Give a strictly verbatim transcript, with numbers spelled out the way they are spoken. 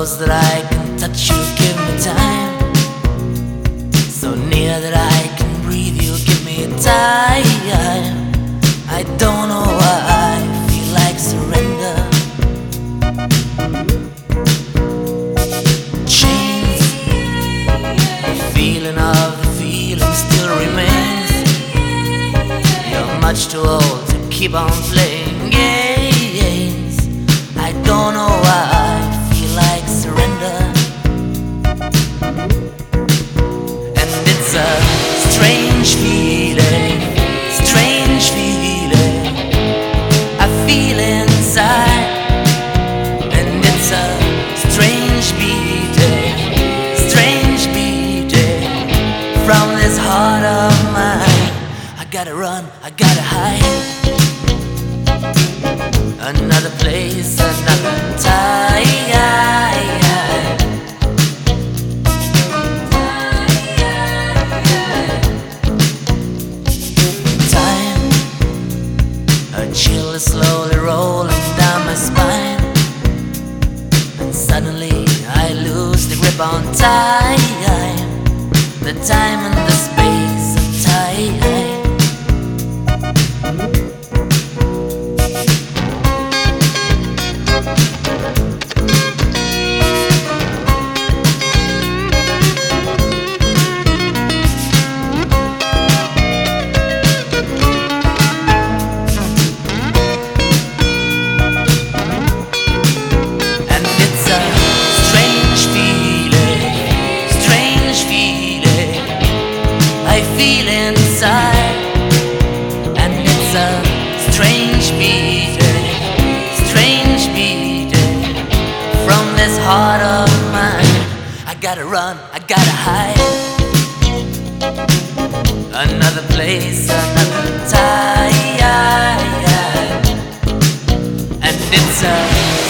close that I can touch you, give me time. So near that I can breathe you, give me time. I don't know why I feel like surrender. Chains, the feeling of the feeling still remains. You're much too old to keep on playing games. I don't know why I feel like surrender. And it's a strange feeling, strange feeling I feel inside. And it's a strange beating, strange beating from this heart of mine. I gotta run, I gotta hide. Another place, another time. Time, a chill is slowly rolling down my spine. And suddenly I lose the grip on time. The time and the space of time. Feel inside, and it's a strange beating, strange beating from this heart of mine. I gotta run, I gotta hide. Another place, another time, and it's a